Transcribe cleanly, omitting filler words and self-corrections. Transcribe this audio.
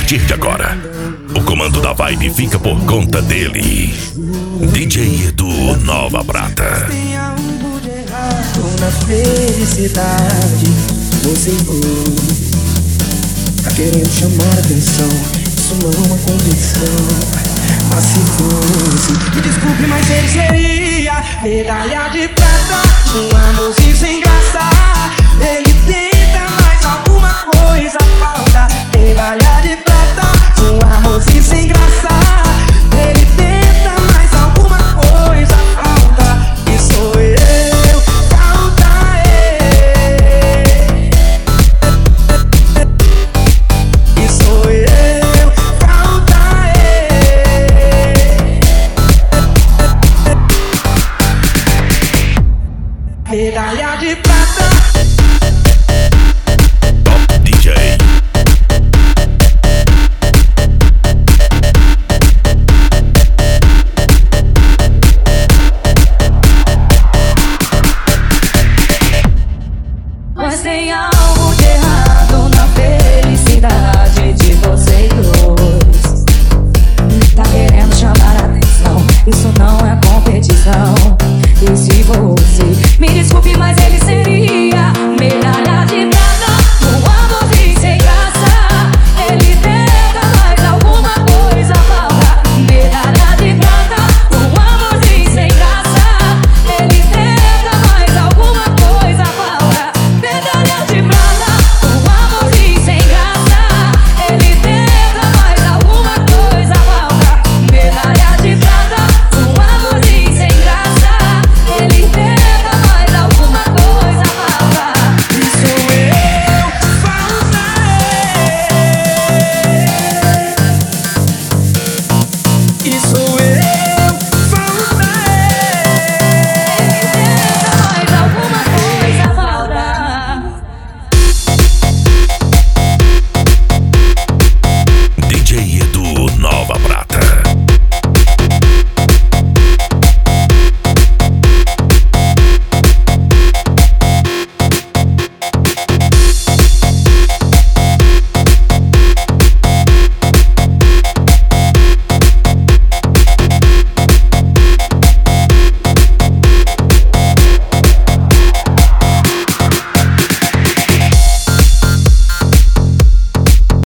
partir de agora, o comando da vibe fica por conta dele. DJ Edu Nova Prata. Na felicidade, você tá querendo chamar atenção. Isso não é uma condição. Mas se fosse, me desculpe, mas ele seria medalha de prata, um amorzinho sem graça. Ele